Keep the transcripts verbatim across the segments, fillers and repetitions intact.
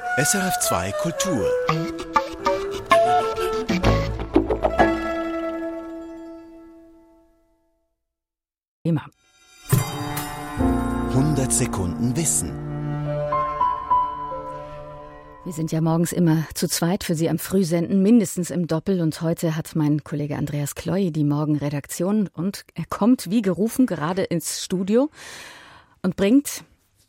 S R F zwei Kultur. Immer. hundert Sekunden Wissen. Wir sind ja morgens immer zu zweit für Sie am Frühsenden, mindestens im Doppel. Und heute hat mein Kollege Andreas Kloy die Morgenredaktion. Und er kommt wie gerufen gerade ins Studio und bringt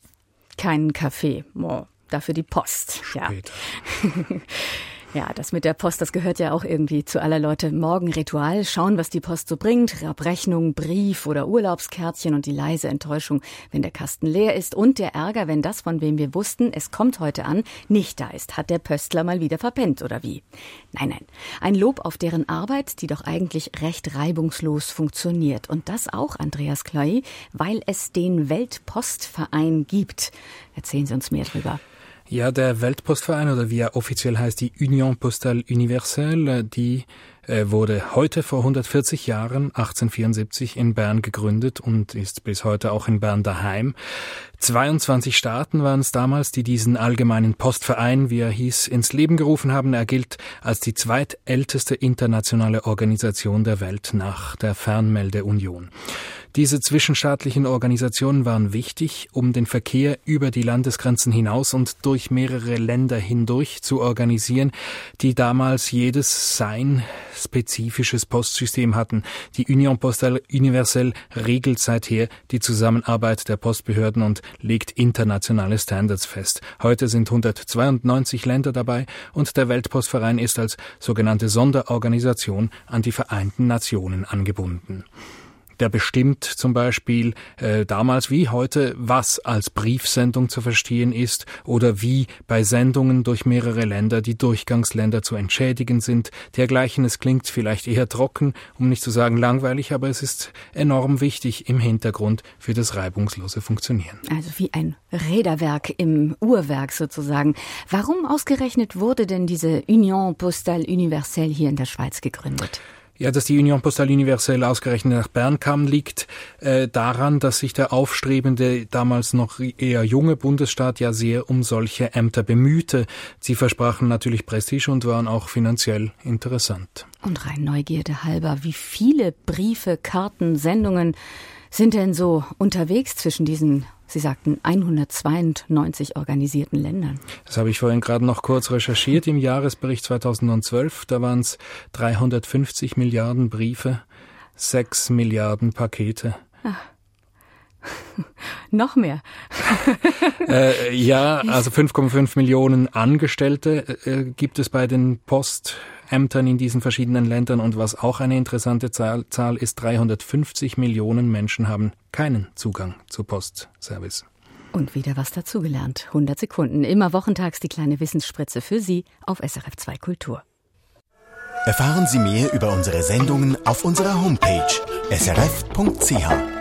keinen Kaffee. Oh, dafür die Post. Später. Ja. Ja, das mit der Post, das gehört ja auch irgendwie zu aller Leute Morgenritual. Schauen, was die Post so bringt. Abrechnung, Brief oder Urlaubskärtchen und die leise Enttäuschung, wenn der Kasten leer ist. Und der Ärger, wenn das, von wem wir wussten, es kommt heute an, nicht da ist. Hat der Pöstler mal wieder verpennt oder wie? Nein, nein. Ein Lob auf deren Arbeit, die doch eigentlich recht reibungslos funktioniert. Und das auch, Andreas Kloy, weil es den Weltpostverein gibt. Erzählen Sie uns mehr drüber. Ja, der Weltpostverein, oder wie er offiziell heißt, die Union Postale Universelle, die äh, wurde heute vor hundertvierzig Jahren, achtzehnhundertvierundsiebzig, in Bern gegründet und ist bis heute auch in Bern daheim. zweiundzwanzig Staaten waren es damals, die diesen allgemeinen Postverein, wie er hieß, ins Leben gerufen haben. Er gilt als die zweitälteste internationale Organisation der Welt nach der Fernmeldeunion. Diese zwischenstaatlichen Organisationen waren wichtig, um den Verkehr über die Landesgrenzen hinaus und durch mehrere Länder hindurch zu organisieren, die damals jedes sein spezifisches Postsystem hatten. Die Union Postale Universelle regelt seither die Zusammenarbeit der Postbehörden und legt internationale Standards fest. Heute sind hundertzweiundneunzig Länder dabei und der Weltpostverein ist als sogenannte Sonderorganisation an die Vereinten Nationen angebunden. Der bestimmt zum Beispiel äh, damals wie heute, was als Briefsendung zu verstehen ist oder wie bei Sendungen durch mehrere Länder die Durchgangsländer zu entschädigen sind. Dergleichen, es klingt vielleicht eher trocken, um nicht zu sagen langweilig, aber es ist enorm wichtig im Hintergrund für das reibungslose Funktionieren. Also wie ein Räderwerk im Uhrwerk sozusagen. Warum ausgerechnet wurde denn diese Union Postale Universelle hier in der Schweiz gegründet? Ja, dass die Union Postale Universelle ausgerechnet nach Bern kam, liegt äh, daran, dass sich der aufstrebende, damals noch eher junge Bundesstaat ja sehr um solche Ämter bemühte. Sie versprachen natürlich Prestige und waren auch finanziell interessant. Und rein Neugierde halber, wie viele Briefe, Karten, Sendungen sind denn so unterwegs zwischen diesen, Sie sagten, hundertzweiundneunzig organisierten Ländern? Das habe ich vorhin gerade noch kurz recherchiert. Im Jahresbericht zweitausendzwölf, da waren es dreihundertfünfzig Milliarden Briefe, sechs Milliarden Pakete. Ach. Noch mehr. äh, ja, also fünf Komma fünf Millionen Angestellte äh, gibt es bei den Postämtern in diesen verschiedenen Ländern. Und was auch eine interessante Zahl, Zahl ist, dreihundertfünfzig Millionen Menschen haben keinen Zugang zu Postservice. Und wieder was dazugelernt. hundert Sekunden, immer wochentags die kleine Wissensspritze für Sie auf S R F zwei Kultur. Erfahren Sie mehr über unsere Sendungen auf unserer Homepage s r f punkt c h.